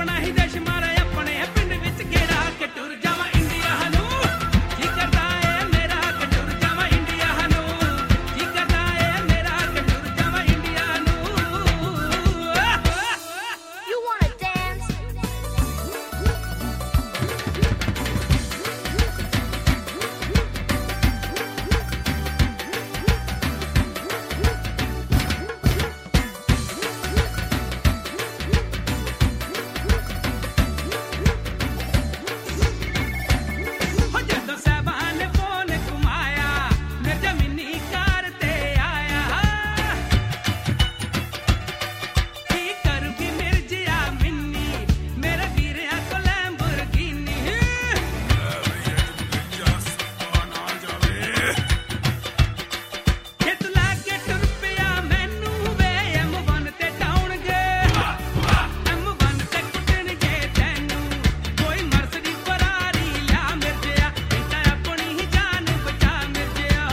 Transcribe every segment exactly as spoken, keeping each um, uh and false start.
ਆਪਣਾ ਹੀ ਦੇਸ਼ ਮਾਰੇ ਆਪਣੇ ਪਿੰਡ ਵਿੱਚ ਗੇੜਾ ਕੇ ਟੁਰ ਜਾਵਾਂ ਇੰਡੀਆ ਨੂੰ ਜੀ ਕਰਦਾ ਏ ਮੇਰਾ ਕਿ ਟੁਰ ਜਾਵਾਂ ਇੰਡੀਆ ਨੂੰ ਜੀ ਕਰਦਾ ਏ ਮੇਰਾ ਕਿ ਟੁਰ ਜਾਵਾਂ ਇੰਡੀਆ ਨੂੰ You wanna dance? ਹੋ ਜਦੋਂ ਸਾਹਿਬਾਨ ਨੇ ਫੋਨ ਘੁਮਾਇਆ ਮੈਂ ਜ਼ਮੀਨੀ ਕਾਰ ਤੇ ਆਇਆ ਕੀ ਕਰੂਗੀ ਮਿਰਜ਼ਾ ਮਿੰਨੀ ਮੇਰੇ ਵੀਰਿਆਂ ਕੋ ਲੈਂਬੋਰਗਿਨੀ ਜੇ ਤੂੰ ਲਾ ਕੇ ਟੁਰ ਪਿਆ ਮੈਨੂੰ ਵੇ ਐਮ ਵਨ ਤੇ ਡਾਉਣਗੇ ਐਮ ਵਨ ਤੇ ਕੁੱਟਣਗੇ ਤੈਨੂੰ ਕੋਈ ਮਰਸਡੀ ਫਰਾਰੀ ਲਿਆ ਮਿਰਜ਼ਾ ਇਹ ਤਾਂ ਆਪਣੀ ਹੀ ਜਾਨ ਬਚਾ ਮਿਰਜ਼ਾ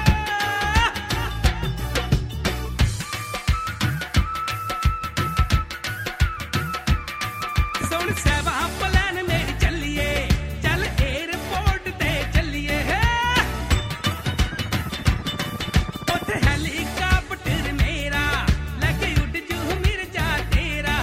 ਸੁਣ ਸੇਵਾ ਪਲਾਨ ਮੇਰੀ ਚੱਲੀਏ ਚੱਲ ਏਅਰਪੋਰਟ ਤੇ ਚੱਲੀਏ ਉੱਥੇ ਹੈਲੀਕਾਪਟਰ ਮੇਰਾ ਲੈ ਕੇ ਉੱਡ ਜੂ ਮਿਰਜ਼ਾ ਤੇਰਾ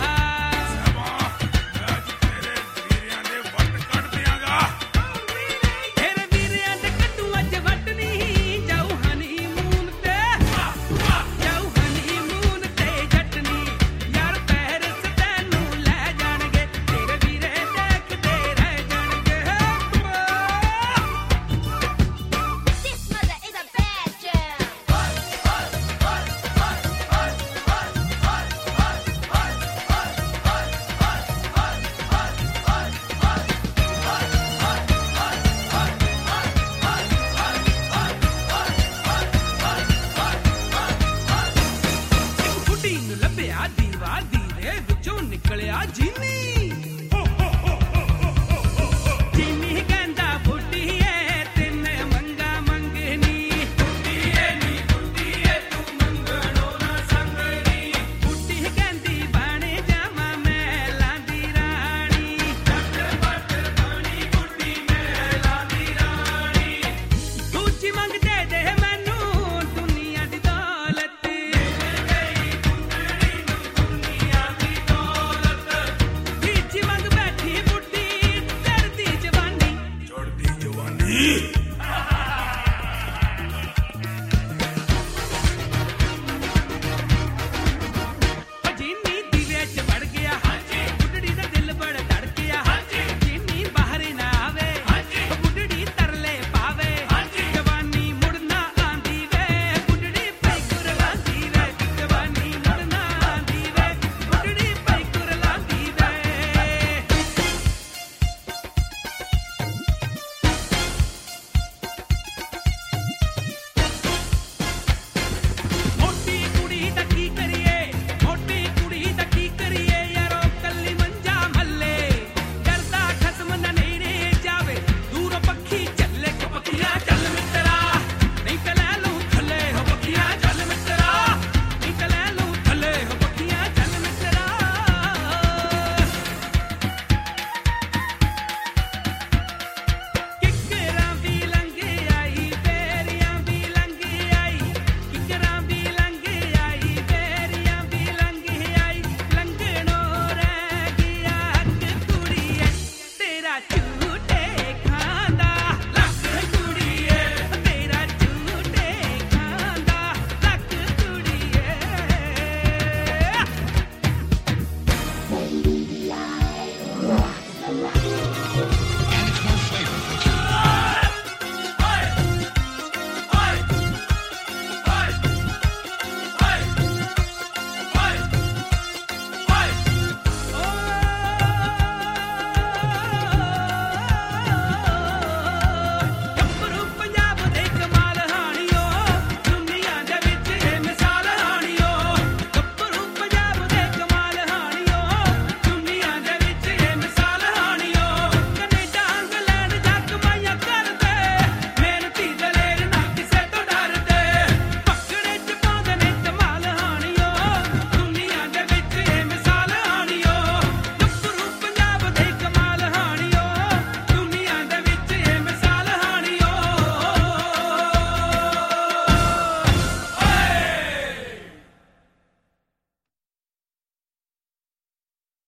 ਤੇਰੇ ਵੀਰਿਆਂ ਦੇ ਕੱਟੂ ਅੱਜ ਵੱਟ ਨਹੀਂ ਜਾਊ ਹਨੀਮੂਨ ਤੇ ਜਾਊ ਹਨੀਮੂਨ ਤੇ ਜੱਟਨੀ ਯਾਰ ਪੈਰਿਸ ਤੈਨੂੰ ਲੈ ਜਾਣਗੇ ਤੇਰੇ ਵੀਰੇ ਦੇਖਦੇ ਰਹਿ ਜਾਣਗੇ This mother is a bad girl. ਇੱਕ ਬੁੱਢੀ ਨੂੰ ਲੱਭਿਆ ਦੀਵਾ ਦੀਵੇ ਵਿੱਚੋਂ ਨਿਕਲਿਆ ਜੀਨੀ